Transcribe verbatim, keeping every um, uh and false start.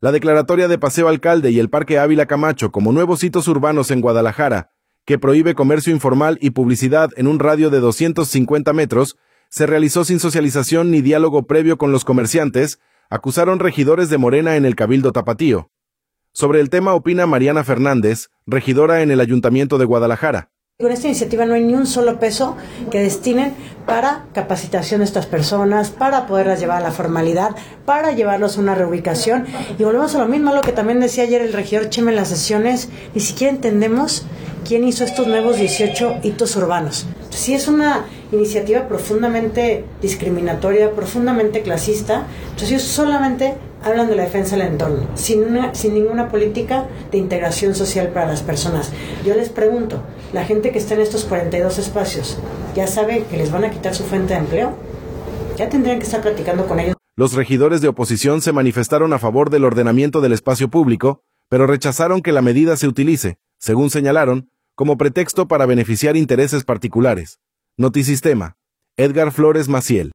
La declaratoria de Paseo Alcalde y el Parque Ávila Camacho como nuevos hitos urbanos en Guadalajara, que prohíbe comercio informal y publicidad en un radio de doscientos cincuenta metros, se realizó sin socialización ni diálogo previo con los comerciantes, acusaron regidores de Morena en el Cabildo Tapatío. Sobre el tema opina Mariana Fernández, regidora en el Ayuntamiento de Guadalajara. Con esta iniciativa no hay ni un solo peso que destinen para capacitación de estas personas, para poderlas llevar a la formalidad, para llevarlos a una reubicación. Y volvemos a lo mismo, lo que también decía ayer el regidor Chema en las sesiones, ni siquiera entendemos quién hizo estos nuevos dieciocho hitos urbanos. Sí es una iniciativa profundamente discriminatoria, profundamente clasista, entonces ellos solamente hablan de la defensa del entorno, sin, una, sin ninguna política de integración social para las personas. Yo les pregunto, la gente que está en estos cuarenta y dos espacios, ¿ya sabe que les van a quitar su fuente de empleo? Ya tendrían que estar platicando con ellos. Los regidores de oposición se manifestaron a favor del ordenamiento del espacio público, pero rechazaron que la medida se utilice, según señalaron, como pretexto para beneficiar intereses particulares. Notisistema. Edgar Flores Maciel.